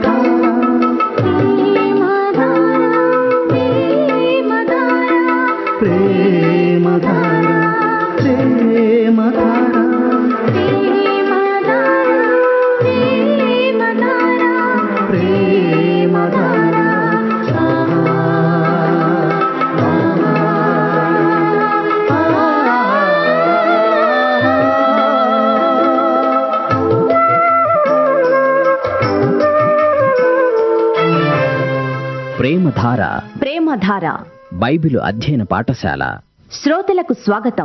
ప్రేమధార ప్రేమధార Bible అధ్యయన పాఠశాల శ్రోతలకు స్వాగతం.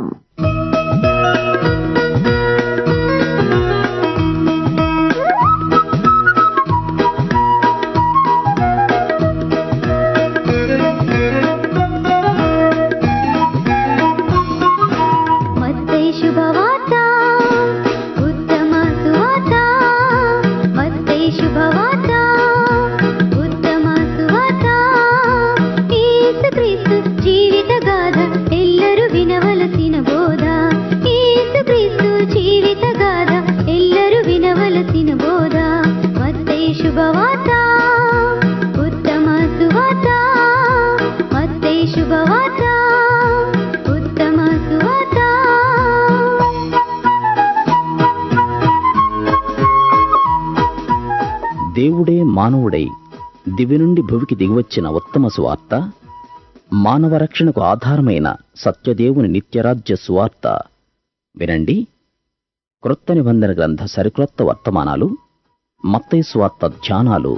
దేవుడే మానవుడై దివి నుండి భువికి దిగివచ్చిన ఉత్తమ సువార్త, మానవ రక్షణకు ఆధారమైన సత్యదేవుని నిత్యరాజ్య సువార్త వినండి. క్రొత్త నిబంధన గ్రంథ సరిక్రొత్త వర్తమానాలు, మత్తయి సువార్త ధ్యానాలు.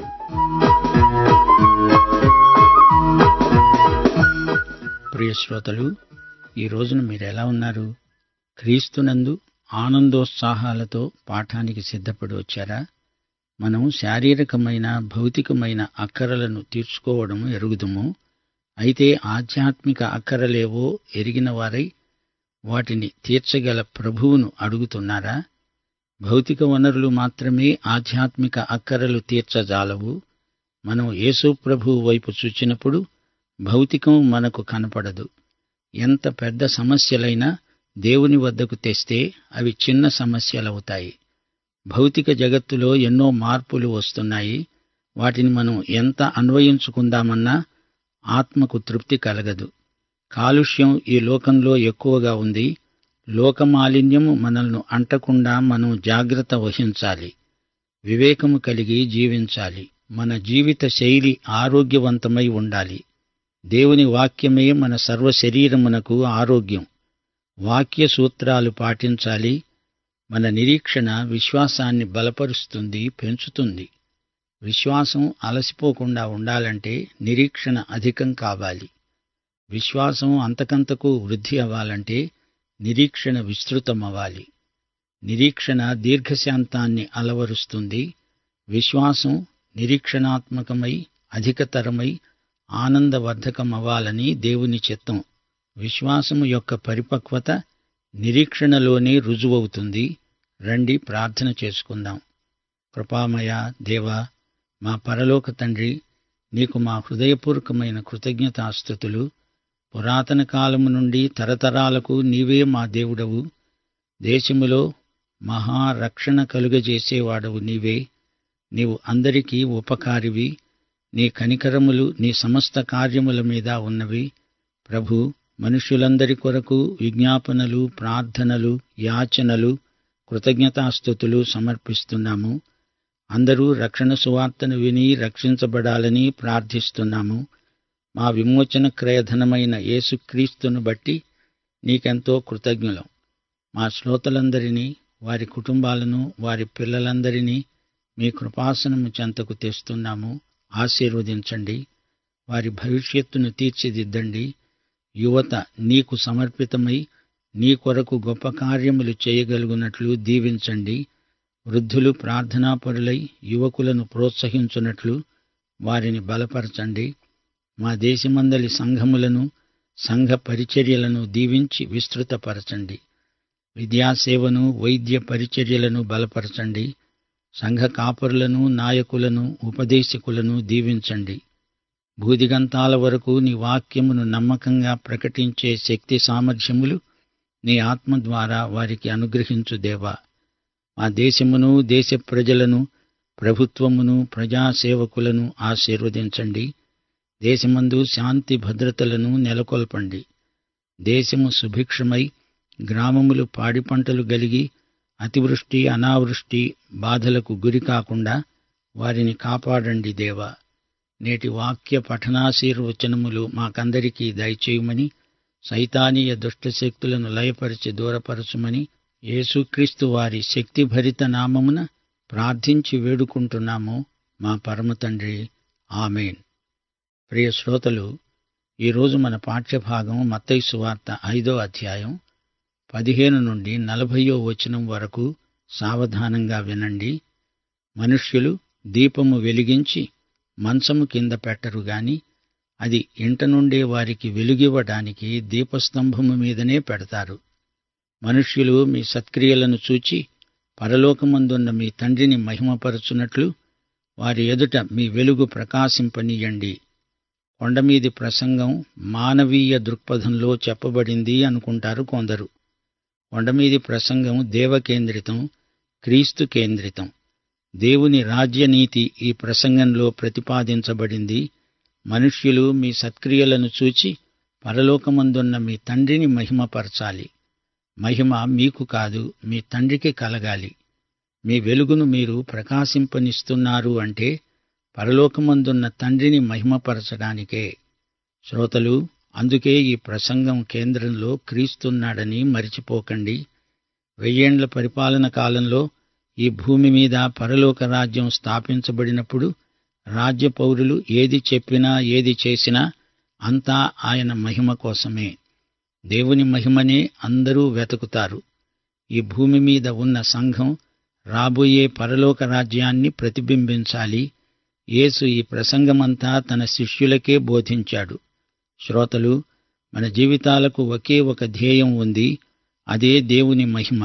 ప్రియ శ్రోతలు, ఈ రోజున మీరు ఎలా ఉన్నారు? క్రీస్తునందు ఆనందోత్సాహాలతో పాఠానికి సిద్ధపడి వచ్చారా? మనం శారీరకమైన భౌతికమైన అక్కరలను తీర్చుకోవడం ఎరుగుదుము. అయితే ఆధ్యాత్మిక అక్కరలేవో ఎరిగిన వారై వాటిని తీర్చగల ప్రభువును అడుగుతున్నారా? భౌతిక వనరులు మాత్రమే ఆధ్యాత్మిక అక్కరలు తీర్చజాలవు. మనం యేసు ప్రభువు వైపు చూచినప్పుడు భౌతికం మనకు కనపడదు. ఎంత పెద్ద సమస్యలైనా దేవుని వద్దకు తెస్తే అవి చిన్న సమస్యలవుతాయి. భౌతిక జగత్తులో ఎన్నో మార్పులు వస్తున్నాయి. వాటిని మనం ఎంత అన్వయించుకుందామన్నా ఆత్మకు తృప్తి కలగదు. కాలుష్యం ఈ లోకంలో ఎక్కువగా ఉంది. లోకమాలిన్యము మనల్ని అంటకుండా మనం జాగ్రత్త వహించాలి. వివేకము కలిగి జీవించాలి. మన జీవిత శైలి ఆరోగ్యవంతమై ఉండాలి. దేవుని వాక్యమే మన సర్వ శరీరమునకు ఆరోగ్యం. వాక్య సూత్రాలు పాటించాలి. మన నిరీక్షణ విశ్వాసాన్ని బలపరుస్తుంది, పెంచుతుంది. విశ్వాసం అలసిపోకుండా ఉండాలంటే నిరీక్షణ అధికం కావాలి. విశ్వాసం అంతకంతకు వృద్ధి అవ్వాలంటే నిరీక్షణ విస్తృతమవ్వాలి. నిరీక్షణ దీర్ఘశాంతాన్ని అలవరుస్తుంది. విశ్వాసం నిరీక్షణాత్మకమై అధికతరమై ఆనందవర్ధకమవ్వాలని దేవుని చిత్తం. విశ్వాసము యొక్క పరిపక్వత నిరీక్షణలోనే రుజువవుతుంది. రండి ప్రార్థన చేసుకుందాం. కృపామయ దేవా, మా పరలోక తండ్రి, నీకు మా హృదయపూర్వకమైన కృతజ్ఞతాస్తుతులు. పురాతన కాలము నుండి తరతరాలకు నీవే మా దేవుడవు. దేశములో మహారక్షణ కలుగజేసేవాడవు నీవే. నీవు అందరికీ ఉపకారివి. నీ కనికరములు నీ సమస్త కార్యముల మీద ఉన్నవి. ప్రభు, మనుష్యులందరి కొరకు విజ్ఞాపనలు, ప్రార్థనలు, యాచనలు, కృతజ్ఞతాస్తుతులు సమర్పిస్తున్నాము. అందరూ రక్షణ సువార్తను విని రక్షించబడాలని ప్రార్థిస్తున్నాము. మా విమోచన క్రయధనమైన యేసుక్రీస్తును బట్టి నీకెంతో కృతజ్ఞులం. మా శ్రోతలందరినీ, వారి కుటుంబాలను, వారి పిల్లలందరినీ మీ కృపాసనము చెంతకు తెస్తున్నాము. ఆశీర్వదించండి. వారి భవిష్యత్తును తీర్చిదిద్దండి. యువత నీకు సమర్పితమై నీ కొరకు గొప్ప కార్యములు చేయగలుగునట్లు దీవించండి. వృద్ధులు ప్రార్థనాపరులై యువకులను ప్రోత్సహించున్నట్లు వారిని బలపరచండి. మా దేశమందలి సంఘములను, సంఘ పరిచర్యలను దీవించి విస్తృతపరచండి. విద్యాసేవను, వైద్య పరిచర్యలను బలపరచండి. సంఘ కాపరులను, నాయకులను, ఉపదేశకులను దీవించండి. భూదిగంతాల వరకు నీ వాక్యమును నమ్మకంగా ప్రకటించే శక్తి సామర్థ్యములు నీ ఆత్మ ద్వారా వారికి అనుగ్రహించు దేవా. మా దేశమును, దేశ ప్రజలను ప్రభుత్వమును ప్రజాసేవకులను ఆశీర్వదించండి. దేశమందు శాంతి భద్రతలను నెలకొల్పండి. దేశము సుభిక్షమై గ్రామములు పాడి పంటలు గలిగి అతివృష్టి అనావృష్టి బాధలకు గురి కాకుండా వారిని కాపాడండి దేవా. నేటి వాక్య పఠనాశీర్వచనములు మాకందరికీ దయచేయమని, సైతానీయ దుష్టశక్తులను లయపరిచి దూరపరచుమని యేసుక్రీస్తు వారి శక్తిభరిత నామమున ప్రార్థించి వేడుకుంటున్నాము మా పరమతండ్రి. ఆమేన్. ప్రియ శ్రోతలు, ఈరోజు మన పాఠ్యభాగం మత్తయి సువార్త 5వ అధ్యాయం 15 నుండి 40వ వచనం వరకు సావధానంగా వినండి. మనుష్యులు దీపము వెలిగించి మంచము కింద పెట్టరు గాని అది ఇంట నుండే వారికి వెలుగివ్వడానికి దీపస్తంభము మీదనే పెడతారు. మనుష్యులు మీ సత్క్రియలను చూచి పరలోకమందున్న మీ తండ్రిని మహిమపరచునట్లు వారి ఎదుట మీ వెలుగు ప్రకాశింపనీయండి. కొండమీది ప్రసంగం మానవీయ దృక్పథంలో చెప్పబడింది అనుకుంటారు కొందరు. కొండమీది ప్రసంగం దేవకేంద్రితం, క్రీస్తు కేంద్రితం. దేవుని రాజ్యనీతి ఈ ప్రసంగంలో ప్రతిపాదించబడింది. మనుష్యులు మీ సత్క్రియలను చూచి పరలోకమందున్న మీ తండ్రిని మహిమపరచాలి. మహిమ మీకు కాదు, మీ తండ్రికి కలగాలి. మీ వెలుగును మీరు ప్రకాశింపనిస్తున్నారు అంటే పరలోకమందున్న తండ్రిని మహిమపరచడానికే. శ్రోతలు, అందుకే ఈ ప్రసంగం కేంద్రంలో క్రీస్తున్నాడని మరిచిపోకండి. 1000 ఏండ్ల పరిపాలన కాలంలో ఈ భూమి మీద పరలోక రాజ్యం స్థాపించబడినప్పుడు రాజ్య పౌరులు ఏది చెప్పినా ఏది చేసినా అంతా ఆయన మహిమ కోసమే. దేవుని మహిమనే అందరూ వెతుకుతారు. ఈ భూమి మీద ఉన్న సంఘం రాబోయే పరలోక రాజ్యాన్ని ప్రతిబింబించాలి. యేసు ఈ ప్రసంగమంతా తన శిష్యులకే బోధించాడు. శ్రోతలు, మన జీవితాలకు ఒకే ఒక ధ్యేయం ఉంది. అదే దేవుని మహిమ.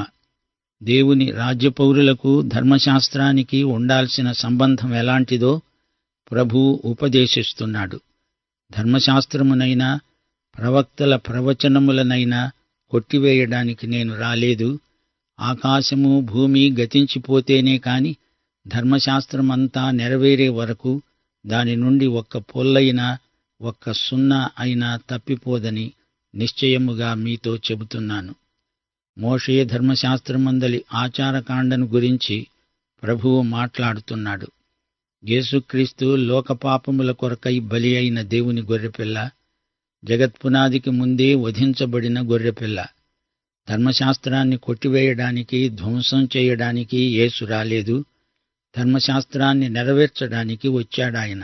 దేవుని రాజ్యపౌరులకు ధర్మశాస్త్రానికి ఉండాల్సిన సంబంధం ఎలాంటిదో ప్రభువు ఉపదేశిస్తున్నాడు. ధర్మశాస్త్రమునైనా ప్రవక్తల ప్రవచనములనైనా కొట్టివేయడానికి నేను రాలేదు. ఆకాశము భూమి గతించిపోతేనే కాని ధర్మశాస్త్రమంతా నెరవేరే వరకు దాని నుండి ఒక్క పొల్లైనా ఒక్క సున్నా అయినా తప్పిపోదని నిశ్చయముగా మీతో చెబుతున్నాను. మోషే ధర్మశాస్త్రమందలి ఆచారకాండను గురించి ప్రభువు మాట్లాడుతున్నాడు. యేసుక్రీస్తు లోకపాపముల కొరకై బలి అయిన దేవుని గొర్రెపిల్ల, జగత్పునాదికి ముందే వధించబడిన గొర్రెపిల్ల. ధర్మశాస్త్రాన్ని కొట్టివేయడానికి, ధ్వంసం చేయడానికి యేసు రాలేదు. ధర్మశాస్త్రాన్ని నెరవేర్చడానికి వచ్చాడాయన.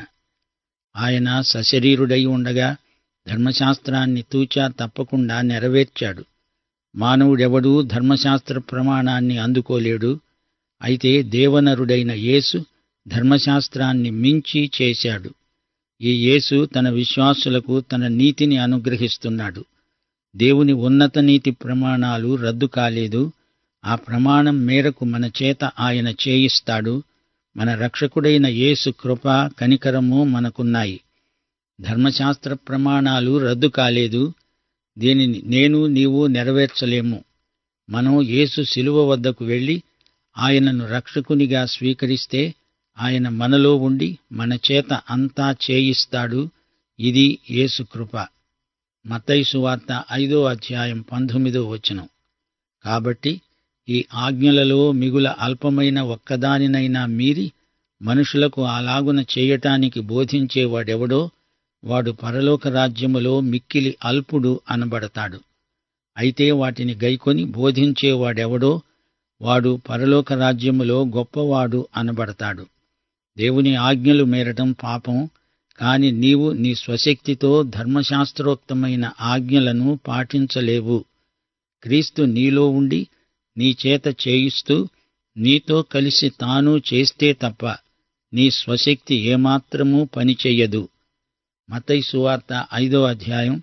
ఆయన సశరీరుడై ఉండగా ధర్మశాస్త్రాన్ని తూచా తప్పకుండా నెరవేర్చాడు. మానవుడెవడూ ధర్మశాస్త్ర ప్రమాణాన్ని అందుకోలేడు. అయితే దేవనరుడైన యేసు ధర్మశాస్త్రాన్ని మించి చేశాడు. ఈ యేసు తన విశ్వాసులకు తన నీతిని అనుగ్రహిస్తున్నాడు. దేవుని ఉన్నత నీతి ప్రమాణాలు రద్దు కాలేదు. ఆ ప్రమాణం మేరకు మన చేత ఆయన చేయిస్తాడు. మన రక్షకుడైన యేసు కృప, కనికరము మనకున్నాయి. ధర్మశాస్త్ర ప్రమాణాలు రద్దు కాలేదు. దీనిని నేను నీవు నెరవేర్చలేము. మనం యేసు శిలువ వద్దకు వెళ్లి ఆయనను రక్షకునిగా స్వీకరిస్తే ఆయన మనలో ఉండి మన చేత అంతా చేయిస్తాడు. ఇది యేసు కృప. మత్తయి సువార్త 5వ అధ్యాయం 19వ వచనం. కాబట్టి ఈ ఆజ్ఞలలో మిగుల అల్పమైన ఒక్కదానినైనా మీరి మనుషులకు అలాగున చేయటానికి బోధించేవాడెవడో వాడు పరలోక రాజ్యములో మిక్కిలి అల్పుడు అనబడతాడు. అయితే వాటిని గైకొని బోధించేవాడెవడో వాడు పరలోక రాజ్యములో గొప్పవాడు అనబడతాడు. దేవుని ఆజ్ఞలు మీరటం పాపం. కాని నీవు నీ స్వశక్తితో ధర్మశాస్త్రోక్తమైన ఆజ్ఞలను పాటించలేవు. క్రీస్తు నీలో ఉండి నీ చేత చేయిస్తూ నీతో కలిసి తాను చేస్తే తప్ప నీ స్వశక్తి ఏమాత్రమూ పనిచెయ్యదు. మత్తయి సువార్త 5వ అధ్యాయం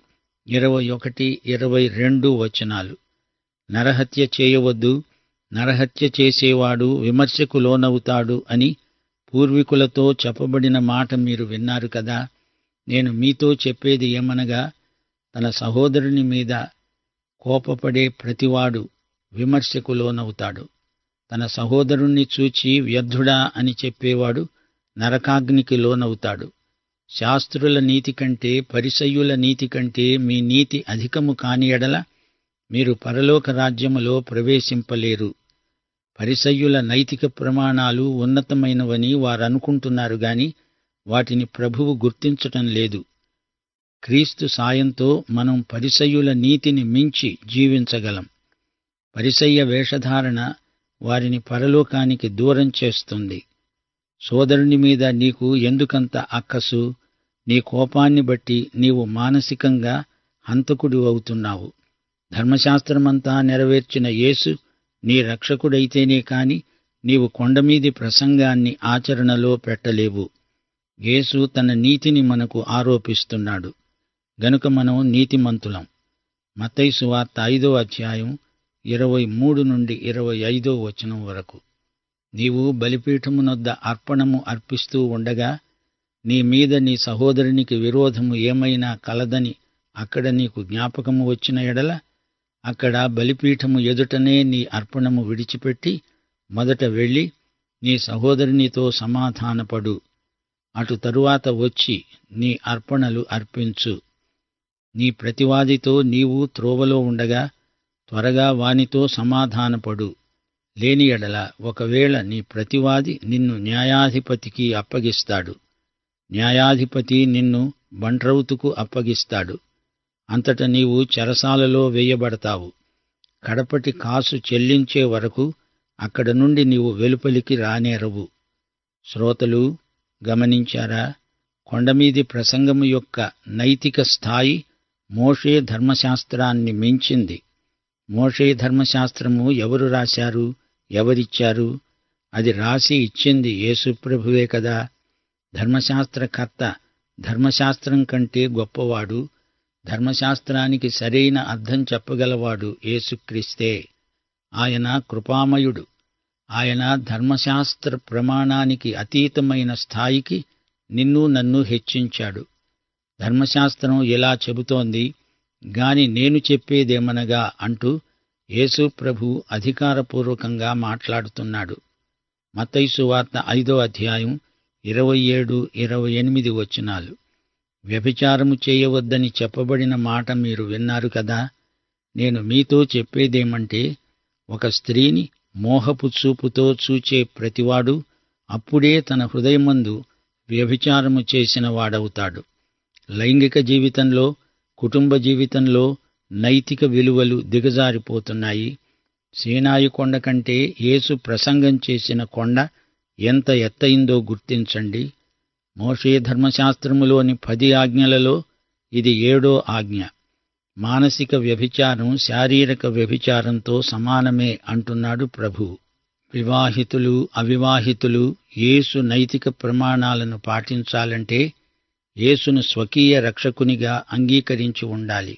21, 22 వచనాలు. నరహత్య చేయవద్దు, నరహత్య చేసేవాడు విమర్శకు లోనవుతాడు అని పూర్వీకులతో చెప్పబడిన మాట మీరు విన్నారు కదా. నేను మీతో చెప్పేది ఏమనగా, తన సహోదరుని మీద కోపపడే ప్రతివాడు విమర్శకు లోనవుతాడు. తన సహోదరుణ్ణి చూచి వ్యర్థుడా అని చెప్పేవాడు నరకాగ్నికి లోనవుతాడు. శాస్త్రుల నీతి కంటే పరిసయ్యుల నీతి కంటే మీ నీతి అధికము కాని ఎడల మీరు పరలోక రాజ్యములో ప్రవేశింపలేరు. పరిసయ్యుల నైతిక ప్రమాణాలు ఉన్నతమైనవని వారనుకుంటున్నారు గాని వాటిని ప్రభువు గుర్తించటం లేదు. క్రీస్తు సాయంతో మనం పరిసయ్యుల నీతిని మించి జీవించగలం. పరిసయ్య వేషధారణ వారిని పరలోకానికి దూరం చేస్తుంది. సోదరుని మీద నీకు ఎందుకంత అక్కసు? నీ కోపాన్ని బట్టి నీవు మానసికంగా హంతకుడు అవుతున్నావు. ధర్మశాస్త్రమంతా నెరవేర్చిన యేసు నీ రక్షకుడైతేనే కాని నీవు కొండమీది ప్రసంగాన్ని ఆచరణలో పెట్టలేవు. యేసు తన నీతిని మనకు ఆరోపిస్తున్నాడు గనుక మనం నీతిమంతులం. మత్తయి సువార్త 5వ అధ్యాయం 23 నుండి 25వ వచనం వరకు. నీవు బలిపీఠమునొద్ద అర్పణము అర్పిస్తూ ఉండగా నీ మీద నీ సహోదరునికి విరోధము ఏమైనా కలదని అక్కడ నీకు జ్ఞాపకము వచ్చిన ఎడల అక్కడ బలిపీఠము ఎదుటనే నీ అర్పణము విడిచిపెట్టి మొదట వెళ్ళి నీ సహోదరునితో సమాధానపడు. అటు తరువాత వచ్చి నీ అర్పణలు అర్పించు. నీ ప్రతివాదితో నీవు త్రోవలో ఉండగా త్వరగా వానితో సమాధానపడు. లేని ఎడల ఒకవేళ నీ ప్రతివాది నిన్ను న్యాయాధిపతికి అప్పగిస్తాడు. న్యాయాధిపతి నిన్ను బంట్రౌతుకు అప్పగిస్తాడు. అంతట నీవు చెరసాలలో వేయబడతావు. కడపటి కాసు చెల్లించే వరకు అక్కడ నుండి నీవు వెలుపలికి రానేరవు. శ్రోతలు గమనించారా? కొండమీది ప్రసంగము యొక్క నైతిక స్థాయి మోషే ధర్మశాస్త్రాన్ని మించింది. మోషే ధర్మశాస్త్రము ఎవరు రాశారు? ఎవరిచ్చారు? అది రాసి ఇచ్చింది యేసుప్రభువే కదా. ధర్మశాస్త్రకర్త ధర్మశాస్త్రం కంటే గొప్పవాడు. ధర్మశాస్త్రానికి సరైన అర్థం చెప్పగలవాడు యేసుక్రీస్తే. ఆయన కృపామయుడు. ఆయన ధర్మశాస్త్ర ప్రమాణానికి అతీతమైన స్థాయికి నిన్ను నన్ను హెచ్చించాడు. ధర్మశాస్త్రం ఇలా చెబుతోంది గాని నేను చెప్పేదేమనగా అంటూ యేసు ప్రభు అధికారపూర్వకంగా మాట్లాడుతున్నాడు. మత్తయి సువార్త 5వ అధ్యాయం 27-28 వచనాలు. వ్యభిచారము చేయవద్దని చెప్పబడిన మాట మీరు విన్నారు కదా. నేను మీతో చెప్పేదేమంటే ఒక స్త్రీని మోహపు చూపుతో చూచే ప్రతివాడు అప్పుడే తన హృదయమందు వ్యభిచారము చేసిన వాడవుతాడు. లైంగిక జీవితంలో, కుటుంబ జీవితంలో నైతిక విలువలు దిగజారిపోతున్నాయి. సీనాయి కొండ కంటే యేసు ప్రసంగం చేసిన కొండ ఎంత ఎత్తయిందో గుర్తించండి. మోషే ధర్మశాస్త్రములోని 10 ఆజ్ఞలలో ఇది 7వ ఆజ్ఞ. మానసిక వ్యభిచారం శారీరక వ్యభిచారంతో సమానమే అంటున్నాడు ప్రభు. వివాహితులు, అవివాహితులు యేసు నైతిక ప్రమాణాలను పాటించాలంటే యేసును స్వకీయ రక్షకునిగా అంగీకరించి ఉండాలి.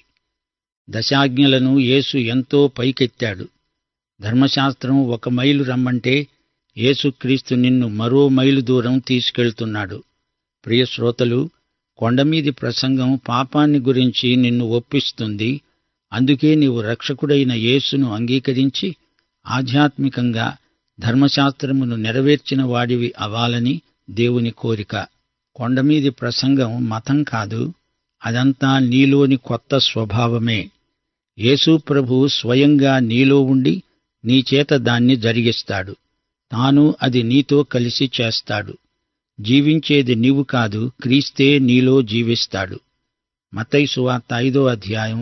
దశాజ్ఞలను యేసు ఎంతో పైకెత్తాడు. ధర్మశాస్త్రం 1 మైలు రమ్మంటే యేసుక్రీస్తు నిన్ను మరో మైలు దూరం తీసుకెళ్తున్నాడు. ప్రియశ్రోతలు, కొండమీది ప్రసంగం పాపాన్ని గురించి నిన్ను ఒప్పిస్తుంది. అందుకే నీవు రక్షకుడైన యేసును అంగీకరించి ఆధ్యాత్మికంగా ధర్మశాస్త్రమును నెరవేర్చిన వాడివి అవ్వాలని దేవుని కోరిక. కొండమీది ప్రసంగం మతం కాదు, అదంతా నీలోని కొత్త స్వభావమే. యేసు ప్రభు స్వయంగా నీలో ఉండి నీచేత దాన్ని జరిగిస్తాడు. తాను అది నీతో కలిసి చేస్తాడు. జీవించేది నీవు కాదు, క్రీస్తే నీలో జీవిస్తాడు. మత్తయి సువార్త 5వ అధ్యాయం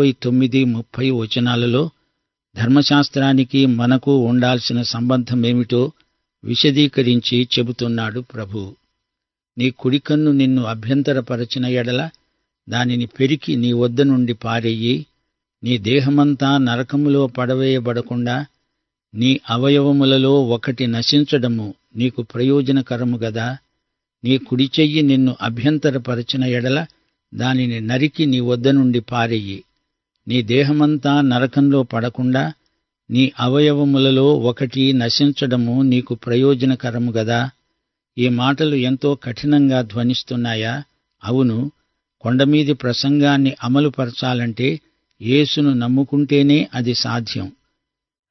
29-30 వచనాలలో ధర్మశాస్త్రానికి మనకు ఉండాల్సిన సంబంధమేమిటో విశదీకరించి చెబుతున్నాడు ప్రభు. నీ కుడికన్ను నిన్ను అభ్యంతరపరచిన ఎడల దానిని పెరికి నీ వద్ద నుండి పారెయ్యి. నీ దేహమంతా నరకములో పడవేయబడకుండా నీ అవయవములలో ఒకటి నశించడము నీకు ప్రయోజనకరము గదా. నీ కుడి చెయ్యి నిన్ను అభ్యంతరపరచిన ఎడల దానిని నరికి నీ వద్ద నుండి పారెయ్యి. నీ దేహమంతా నరకంలో పడకుండా నీ అవయవములలో ఒకటి నశించడము నీకు ప్రయోజనకరము గదా. ఈ మాటలు ఎంతో కఠినంగా ధ్వనిస్తున్నాయా? అవును. కొండమీది ప్రసంగాన్ని అమలుపరచాలంటే యేసును నమ్ముకుంటేనే అది సాధ్యం.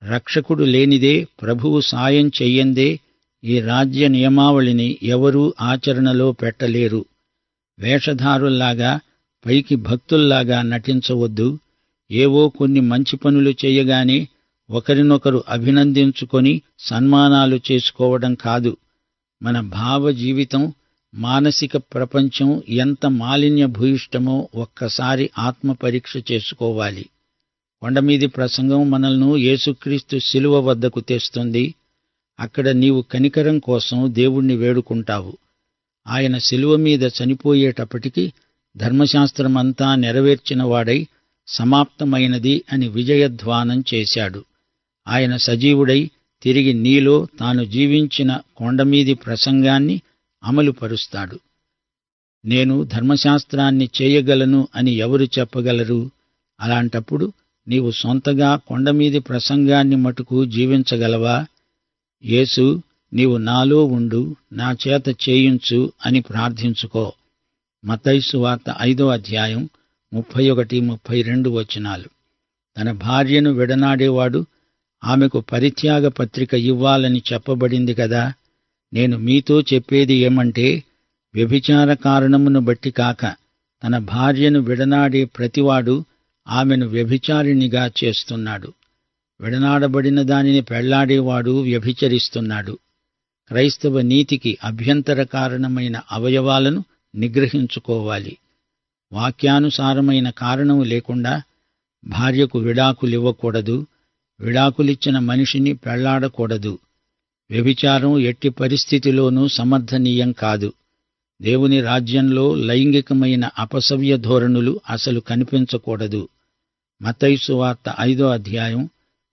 రక్షకుడు లేనిదే, ప్రభువు సాయం చెయ్యందే ఈ రాజ్య నియమావళిని ఎవరూ ఆచరణలో పెట్టలేరు. వేషధారుల్లాగా, పైకి భక్తుల్లాగా నటించవద్దు. ఏవో కొన్ని మంచి పనులు చేయగానే ఒకరినొకరు అభినందించుకొని సన్మానాలు చేసుకోవడం కాదు. మన భావ జీవితం, మానసిక ప్రపంచం ఎంత మాలిన్య భూయిష్టమో ఒక్కసారి ఆత్మపరీక్ష చేసుకోవాలి. కొండమీది ప్రసంగం మనల్ని యేసుక్రీస్తు శిలువ వద్దకు తెస్తుంది. అక్కడ నీవు కనికరం కోసం దేవుణ్ణి వేడుకుంటావు. ఆయన శిలువ మీద చనిపోయేటప్పటికి ధర్మశాస్త్రమంతా నెరవేర్చినవాడై సమాప్తమైనది అని విజయధ్వానం చేశాడు. ఆయన సజీవుడై తిరిగి నీలో తాను జీవించిన కొండమీది ప్రసంగాన్ని అమలుపరుస్తాడు. నేను ధర్మశాస్త్రాన్ని చేయగలను అని ఎవరు చెప్పగలరు? అలాంటప్పుడు నీవు సొంతగా కొండమీది ప్రసంగాన్ని మటుకు జీవించగలవా? యేసు, నీవు నాలో ఉండు, నా చేత చేయించు అని ప్రార్థించుకో. మత్తయి సువార్త 5వ అధ్యాయం 31-32 వచనాలు. తన భార్యను విడనాడేవాడు ఆమెకు పరిత్యాగ పత్రిక ఇవ్వాలని చెప్పబడింది కదా. నేను మీతో చెప్పేది ఏమంటే, వ్యభిచార కారణమును బట్టి కాక తన భార్యను విడనాడే ప్రతివాడు ఆమెను వ్యభిచారిణిగా చేస్తున్నాడు. విడనాడబడిన దానిని పెళ్లాడేవాడు వ్యభిచరిస్తున్నాడు. క్రైస్తవ నీతికి అభ్యంతర కారణమైన అవయవాలను నిగ్రహించుకోవాలి. వాక్యానుసారమైన కారణం లేకుండా భార్యకు విడాకులివ్వకూడదు. విడాకులిచ్చిన మనిషిని పెళ్లాడకూడదు. వ్యభిచారం ఎట్టి పరిస్థితిలోనూ సమర్థనీయం కాదు. దేవుని రాజ్యంలో లైంగికమైన అపసవ్య ధోరణులు అసలు కనిపించకూడదు. మత్తయి సువార్త 5వ అధ్యాయం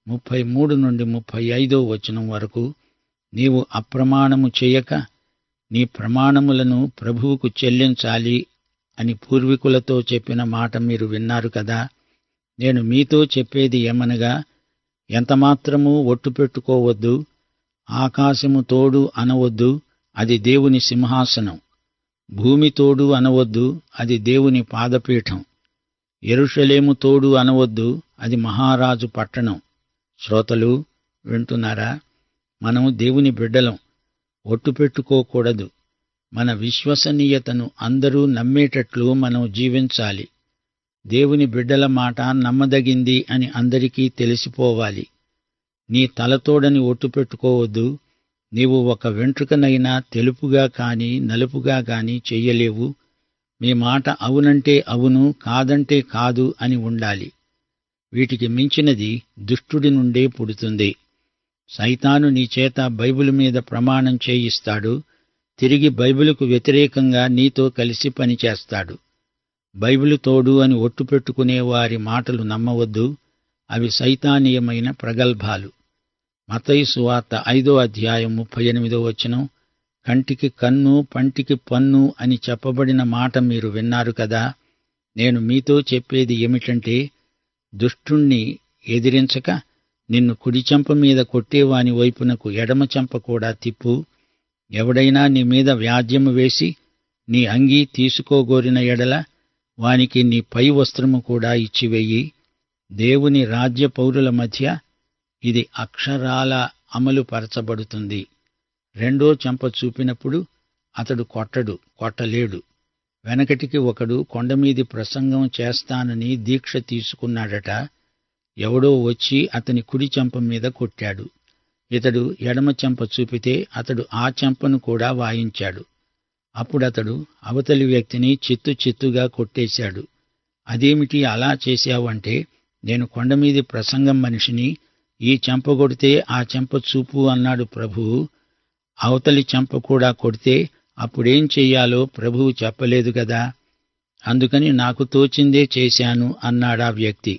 33-35 వచనం వరకు, నీవు అప్రమాణము చేయక నీ ప్రమాణములను ప్రభువుకు చెల్లించాలి అని పూర్వీకులతో చెప్పిన మాట మీరు విన్నారు కదా. నేను మీతో చెప్పేది ఏమనగా, ఎంతమాత్రమూ ఒట్టు పెట్టుకోవద్దు. ఆకాశము తోడు అనవద్దు, అది దేవుని సింహాసనం. భూమి తోడు అనవద్దు, అది దేవుని పాదపీఠం. యెరూషలేము తోడు అనవద్దు, అది మహారాజు పట్టణం. శ్రోతలు వింటున్నారా? మనం దేవుని బిడ్డలం. ఒట్టు పెట్టుకోకూడదు. మన విశ్వసనీయతను అందరూ నమ్మేటట్లు మనం జీవించాలి. దేవుని బిడ్డల మాట నమ్మదగింది అని అందరికీ తెలిసిపోవాలి. నీ తలతోడని ఒట్టు పెట్టుకోవద్దు. నీవు ఒక వెంట్రుకనైనా తెలుపుగా కాని నలుపుగా కాని చెయ్యలేవు. మీ మాట అవునంటే అవును, కాదంటే కాదు అని ఉండాలి. వీటికి మించినది దుష్టుడి నుండే పుడుతుంది. సైతాను నీ చేత బైబిలు మీద ప్రమాణం చేయిస్తాడు. తిరిగి బైబిలుకు వ్యతిరేకంగా నీతో కలిసి పనిచేస్తాడు. బైబిలు తోడు అని ఒట్టు పెట్టుకునే వారి మాటలు నమ్మవద్దు. అవి సైతానీయమైన ప్రగల్భాలు. మత్తయి సువార్త 5వ అధ్యాయం 38 వచనం, కంటికి కన్ను పంటికి పన్ను అని చెప్పబడిన మాట మీరు విన్నారు కదా. నేను మీతో చెప్పేది ఏమిటంటే, దుష్టుణ్ణి ఎదిరించక నిన్ను కుడి చెంప మీద కొట్టేవాని వైపునకు ఎడమ చెంప కూడా తిప్పు. ఎవడైనా నీ మీద వ్యాజ్యము వేసి నీ అంగీ తీసుకోగోరిన ఎడల వానికి నీ పై వస్త్రము కూడా ఇచ్చివెయ్యి. దేవుని రాజ్య పౌరుల మధ్య ఇది అక్షరాల అమలు పరచబడుతుంది. రెండో చెంప చూపినప్పుడు అతడు కొట్టలేడు. వెనకటికి ఒకడు కొండమీది ప్రసంగం చేస్తానని దీక్ష తీసుకున్నాడట. ఎవడో వచ్చి అతని కుడి చెంప మీద కొట్టాడు. ఇతడు ఎడమ చెంప చూపితే అతడు ఆ చెంపను కూడా వాయించాడు. అప్పుడతడు అవతలి వ్యక్తిని చిత్తుగా కొట్టేశాడు. అదేమిటి అలా చేశావంటే, నేను కొండమీది ప్రసంగం మనిషిని, ఈ చెంప కొడితే ఆ చెంప చూపు అన్నాడు ప్రభువు. అవతలి చెంప కూడా కొడితే అప్పుడేం చెయ్యాలో ప్రభువు చెప్పలేదు కదా. అందుకని నాకు తోచిందే చేశాను అన్నాడా వ్యక్తి.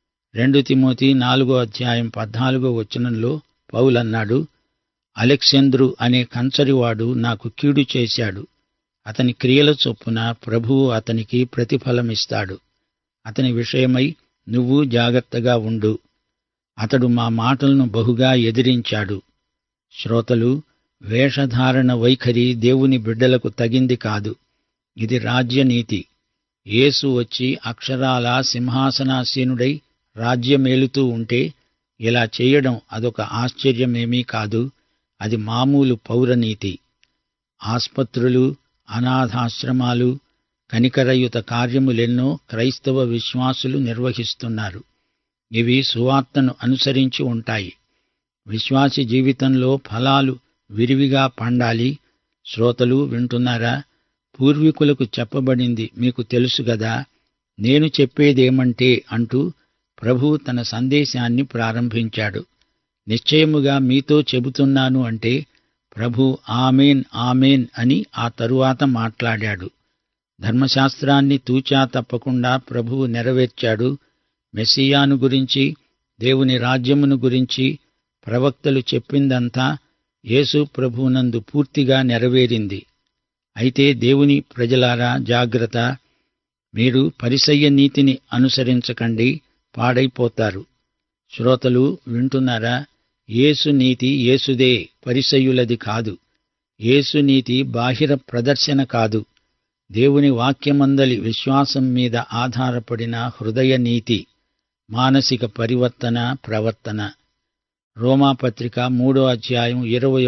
2 తిమోతి 4వ అధ్యాయం 14వ వచనంలో పౌలన్నాడు, అలెక్సంద్రు అనే కంచరివాడు నాకు కీడు చేశాడు. అతని క్రియల చొప్పున ప్రభువు అతనికి ప్రతిఫలమిస్తాడు. అతని విషయమై నువ్వు జాగ్రత్తగా ఉండు. అతడు మా మాటలను బహుగా ఎదిరించాడు. శ్రోతలు, వేషధారణ వైఖరి దేవుని బిడ్డలకు తగింది కాదు. ఇది రాజ్యనీతి. యేసు వచ్చి అక్షరాల సింహాసనాసీనుడై రాజ్యమేలుతూ ఉంటే ఇలా చేయడం అదొక ఆశ్చర్యమేమీ కాదు, అది మామూలు పౌరనీతి. ఆస్పత్రులు, అనాథాశ్రమాలు, కనికరయుత కార్యములెన్నో క్రైస్తవ విశ్వాసులు నిర్వహిస్తున్నారు. ఇవి సువార్తను అనుసరించి ఉంటాయి. విశ్వాసి జీవితంలో ఫలాలు విరివిగా పండాలి. శ్రోతలు వింటున్నారా? పూర్వీకులకు చెప్పబడింది మీకు తెలుసు గదా. నేను చెప్పేదేమంటే అంటూ ప్రభువు తన సందేశాన్ని ప్రారంభించాడు. నిశ్చయముగా మీతో చెబుతున్నాను అంటే ప్రభు ఆమేన్ ఆమేన్ అని ఆ తరువాత మాట్లాడాడు. ధర్మశాస్త్రాన్ని తూచా తప్పకుండా ప్రభువు నెరవేర్చాడు. మెస్సియాను గురించి, దేవుని రాజ్యమును గురించి ప్రవక్తలు చెప్పిందంతా యేసు ప్రభువునందు పూర్తిగా నెరవేరింది. అయితే దేవుని ప్రజలారా జాగ్రత్త, మీరు పరిసయ్య నీతిని అనుసరించకండి, పాడైపోతారు. శ్రోతలు వింటున్నారా? యేసు నీతి యేసుదే, పరిసయ్యులది కాదు. యేసు నీతి బాహిర ప్రదర్శన కాదు, దేవుని వాక్యమందలి విశ్వాసం మీద ఆధారపడిన హృదయ నీతి, మానసిక పరివర్తన, ప్రవర్తన. రోమాపత్రిక 3వ అధ్యాయం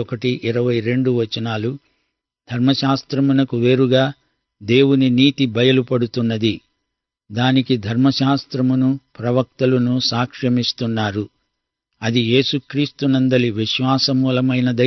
21-22 వచనాలు. ధర్మశాస్త్రమునకు వేరుగా దేవుని నీతి బయలుపడుతున్నది. దానికి ధర్మశాస్త్రమును ప్రవక్తలును సాక్ష్యమిస్తున్నారు. అది యేసుక్రీస్తునందలి విశ్వాసమూలమైనదై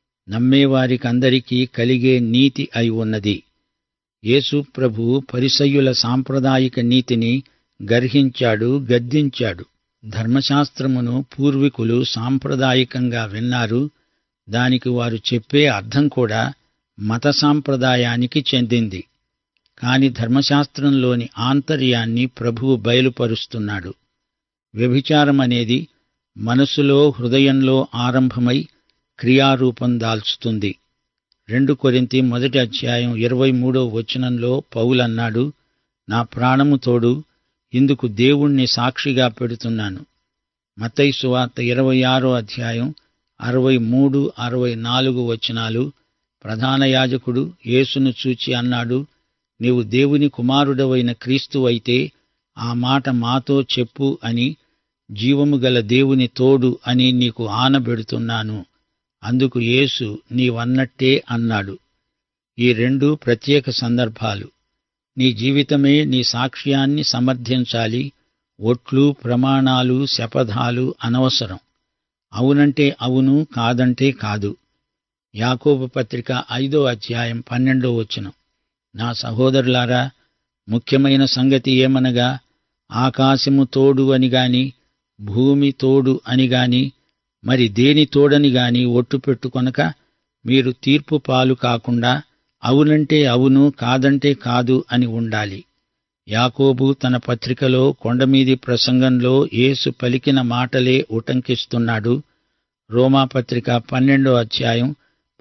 నమ్మేవారికందరికీ కలిగే నీతి అయి ఉన్నది. యేసు ప్రభువు పరిసయ్యుల సాంప్రదాయిక నీతిని గర్హించాడు, గద్దించాడు. ధర్మశాస్త్రమును పూర్వీకులు సాంప్రదాయికంగా విన్నారు. దానికి వారు చెప్పే అర్థం కూడా మత సాంప్రదాయానికి చెందింది. కాని ధర్మశాస్త్రంలోని ఆంతర్యాన్ని ప్రభువు బయలుపరుస్తున్నాడు. వ్యభిచారమనేది మనసులో, హృదయంలో ఆరంభమై క్రియారూపం దాల్చుతుంది. 2 కొరింథీ 1వ అధ్యాయం 23వ వచనంలో పౌలన్నాడు, నా ప్రాణము తోడు ఇందుకు దేవుణ్ణి సాక్షిగా పెడుతున్నాను. మత్తయి సువార్త 26వ అధ్యాయం 63-64 వచనాలు. ప్రధాన యాజకుడు యేసును చూచి అన్నాడు, నీవు దేవుని కుమారుడవైన క్రీస్తు అయితే ఆ మాట మాతో చెప్పు అని, జీవము గల దేవుని తోడు అని నీకు ఆనబెడుతున్నాను. అందుకు యేసు నీవన్నట్టే అన్నాడు. ఈ 2 ప్రత్యేక సందర్భాలు. నీ జీవితమే నీ సాక్ష్యాన్ని సమర్థించాలి. ఒట్లు, ప్రమాణాలు, శపథాలు అనవసరం. అవునంటే అవును, కాదంటే కాదు. యాకోబు పత్రిక 5వ అధ్యాయం 12వ వచనం. నా సహోదరులారా, ముఖ్యమైన సంగతి ఏమనగా ఆకాశము తోడు అని గాని, భూమి తోడు అని గాని, మరి దేని తోడని గాని ఒట్టు పెట్టుకొనక మీరు తీర్పు పాలు కాకుండా అవునంటే అవును, కాదంటే కాదు అని ఉండాలి. యాకోబు తన పత్రికలో కొండమీది ప్రసంగంలో యేసు పలికిన మాటలే ఉటంకిస్తున్నాడు. రోమాపత్రిక 12వ అధ్యాయం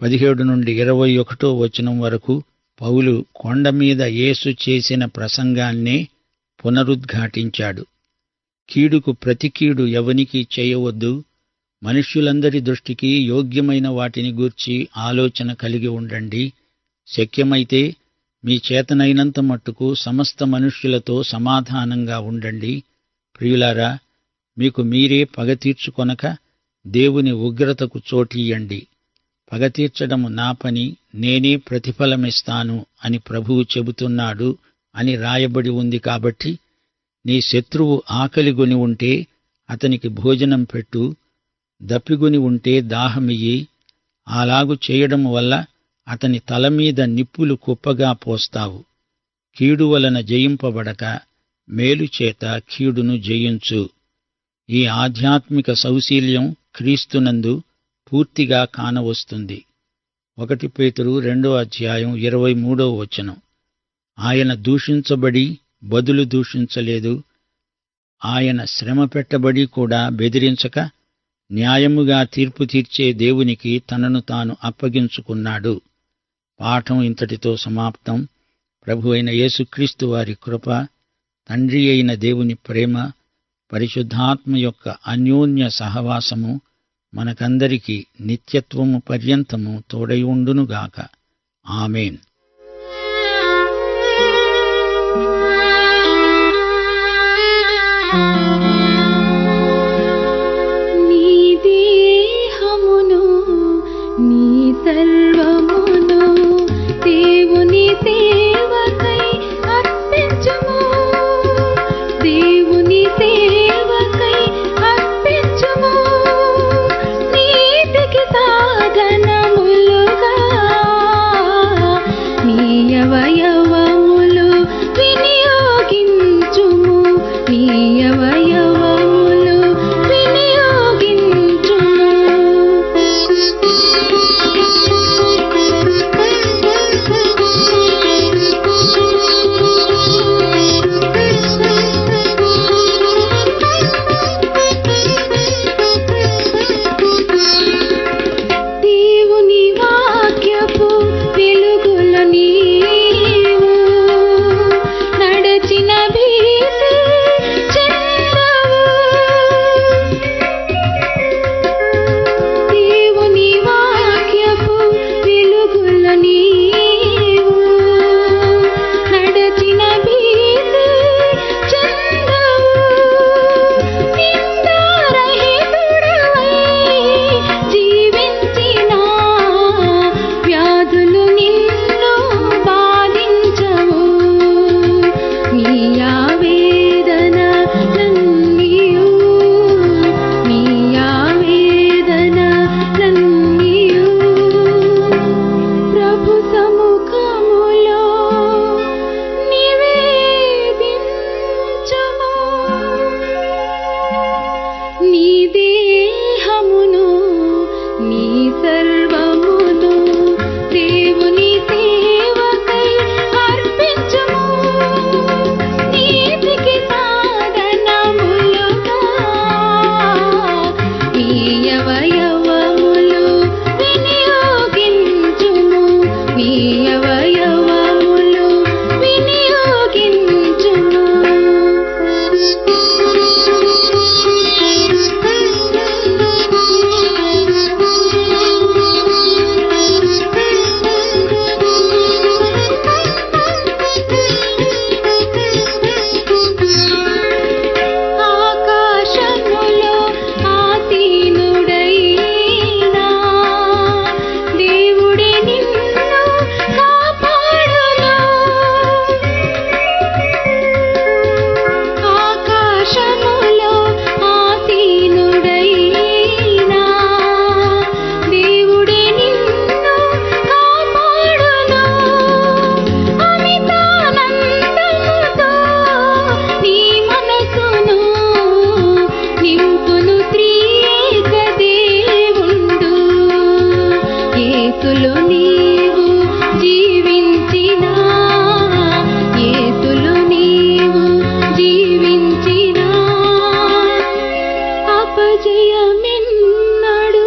17-21 వచనం వరకు పౌలు కొండమీద యేసు చేసిన ప్రసంగాన్నే పునరుద్ఘాటించాడు. కీడుకు ప్రతి కీడు ఎవనికీ చేయవద్దు. మనుష్యులందరి దృష్టికి యోగ్యమైన వాటిని గూర్చి ఆలోచన కలిగి ఉండండి. శక్యమైతే మీ చేతనైనంత మట్టుకు సమస్త మనుష్యులతో సమాధానంగా ఉండండి. ప్రియులారా, మీకు మీరే పగ తీర్చుకొనక దేవుని ఉగ్రతకు చోటియ్యండి. పగ తీర్చడము నా పని, నేనే ప్రతిఫలమిస్తాను అని ప్రభువు చెబుతున్నాడు అని రాయబడి ఉంది. కాబట్టి నీ శత్రువు ఆకలిగొని ఉంటే అతనికి భోజనం పెట్టు, దప్పిగొని ఉంటే దాహమియ్యి. అలాగు చేయడం వల్ల అతని తలమీద నిప్పులు కుప్పగా పోస్తావు. కీడు వలన జయింపబడక మేలుచేత కీడును జయించు. ఈ ఆధ్యాత్మిక సౌశీల్యం క్రీస్తునందు పూర్తిగా కానవస్తుంది. 1 పేతురు 2వ అధ్యాయం 23వ వచనం. ఆయన దూషించబడి బదులు దూషించలేదు. ఆయన శ్రమ పెట్టబడి కూడా బెదిరించక న్యాయముగా తీర్పు తీర్చే దేవునికి తనను తాను అప్పగించుకున్నాడు. పాఠం ఇంతటితో సమాప్తం. ప్రభు అయిన యేసుక్రీస్తు వారి కృప, తండ్రి అయిన దేవుని ప్రేమ, పరిశుద్ధాత్మ యొక్క అన్యోన్య సహవాసము మనకందరికీ నిత్యత్వము పర్యంతము తోడై ఉండునుగాక. ఆమేన్. సర్వమును దేవుని సేవకై అర్పించుము. దేవుని సేవకై అర్పించుము. నీతికి సాధనములుగా నీ అవయవములు వినియోగించుము. నీ అవయవములు వినియోగించుము. దేవుని వాక్యపు వెలుగులో నీవు నడచిన భీతి చెందవు. దేవుని వాక్యపు వెలుగులో నీవు నడచిన భీతి చెందవు. నిందారహితుడవై జీవించిన వ్యాధులు నిన్ను బాధించవు. నీ ఆవేదన నన్నియు నీ ఆవేదన నన్నియు ప్రభు సముఖములో నివేదించుము. నీ దేహమును నీ సర్వమును దేవుని సేవకై అర్పించుము. నీతికి సాధనములుగా నీ అవయవములు వినియోగించుము. నీ అవయవములు వినియోగించుము. ఆకాశములో ఆసీనుడైనా దేవుడే నిన్ను కాపాడును. ఆకాశములో ఆసీనుడైనా దేవుడే నిన్ను కాపాడును. అమితానందముతో నీ మనసును నింపును త్రియేక దేవుండు. యేసులో నీవు జీవించినా యేసులో నీవు జీవించినా అపజయమెన్నడు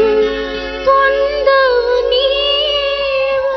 పొందవు నీవు.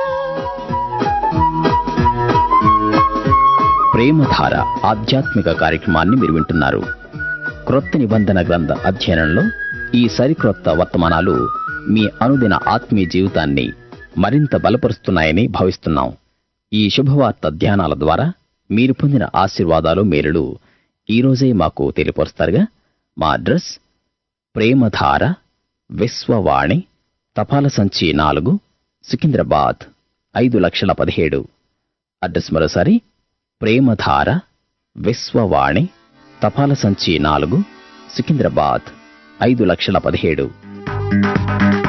ప్రేమధార ఆధ్యాత్మిక కార్యక్రమాన్ని మీరు వింటున్నారు. క్రొత్త నిబంధన గ్రంథ అధ్యయనంలో ఈ సరిక్రొత్త వర్తమానాలు మీ అనుదిన ఆత్మీయ జీవితాన్ని మరింత బలపరుస్తున్నాయని భావిస్తున్నాం. ఈ శుభవార్త ధ్యానాల ద్వారా మీరు పొందిన ఆశీర్వాదాలు మేలులు ఈరోజే మాకు తెలియపరుస్తారుగా. మా అడ్రస్ ప్రేమధార విశ్వవాణి తపాలా సంచి 4 సికింద్రాబాద్ 5,17,000. అడ్రస్ మరోసారి ప్రేమధార విశ్వవాణి తపాలా సంచి 4 సికింద్రాబాద్ 5,17,000.